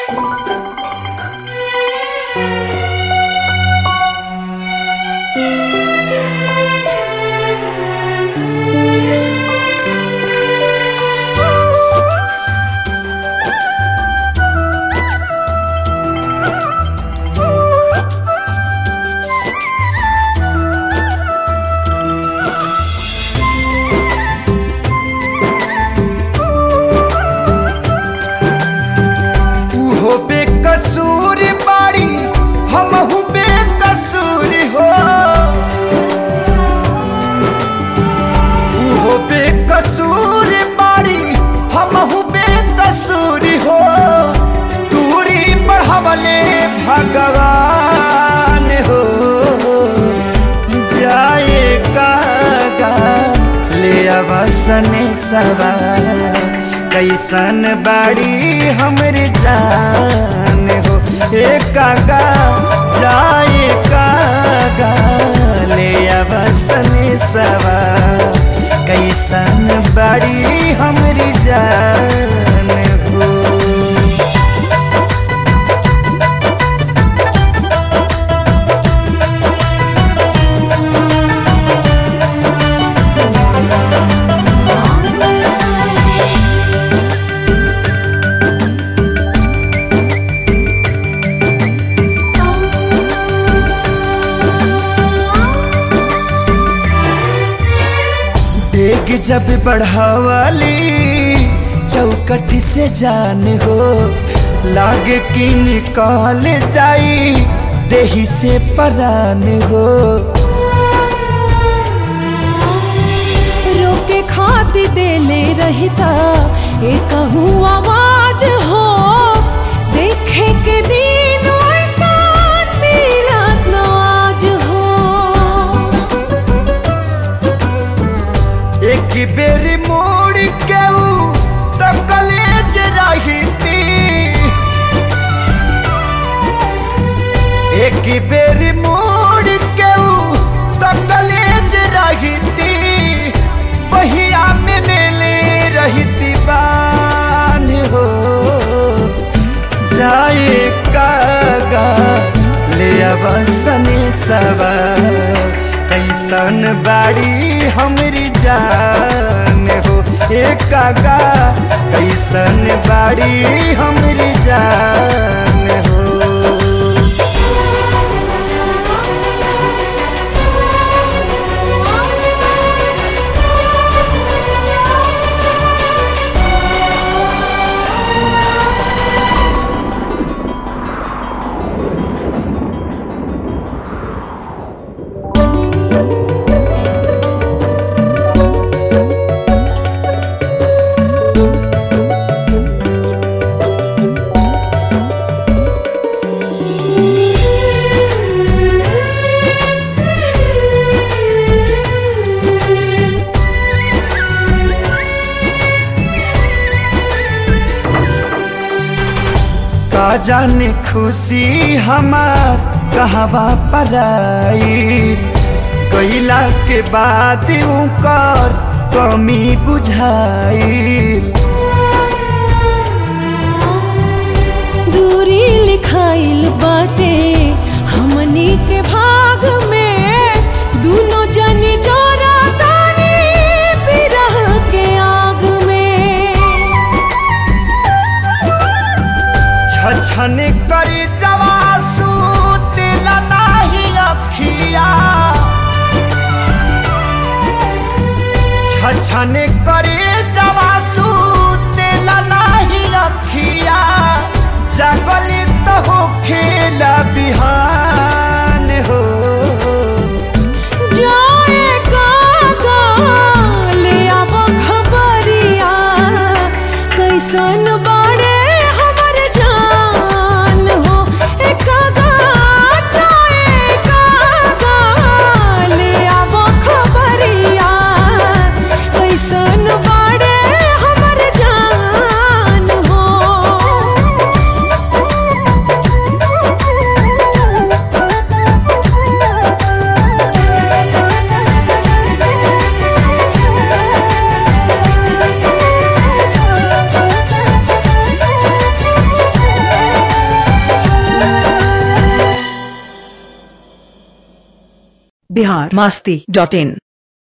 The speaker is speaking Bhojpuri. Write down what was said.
बेकसूर बाड़ी हमहू बेकसूर हो, उहो बेकसूर बाड़ी हमहू बेकसूर हो। दूरी बढ़ावले भगवान हो, जाए कागा ले अवसन सवार। कैसन बाड़ी हमरी जान हो, ए कागा जाए कागा ले अवसन सवार। कैसन बाड़ी हमरी जान हो। डेग जब बढ़ावाली चौकट से जान हो, लागे कि निकाल जाई देही से परान हो। रोके खाती देले रहता एक आवाज हो, देखे के दिन ऐसा मिलत न आज हो। एक बेरी मोड़ के तो कलेज रही। एक बेरी मोड़ के तो कलेज रही। बहिया में ले रही बान हो, जाए कागा ले अवसन सवार। कैसन बाड़ी हमरी जान हो, ए कागा कैसन बाड़ी हमरी जान हो। का जाने खुशी हमार कहवा पराई। गईला के बाद उकर कमी बुझाई। दूरी लिखाइल बाटे हमनी के भाग में, दोनों जन जोरा तानी बिरह के आग में। छछन करी जवासू दिल नाही अखिया। छछन करी जवासू दिल नाही अखिया। जागली तो हो खेला बिहान हो, जाए कागा ले अब खबरिया। कैसन बाड़े हमर जान हो, ए कागा जाए कागा ले अब खबरिया। कैसन बाड़े हम biharmasti.in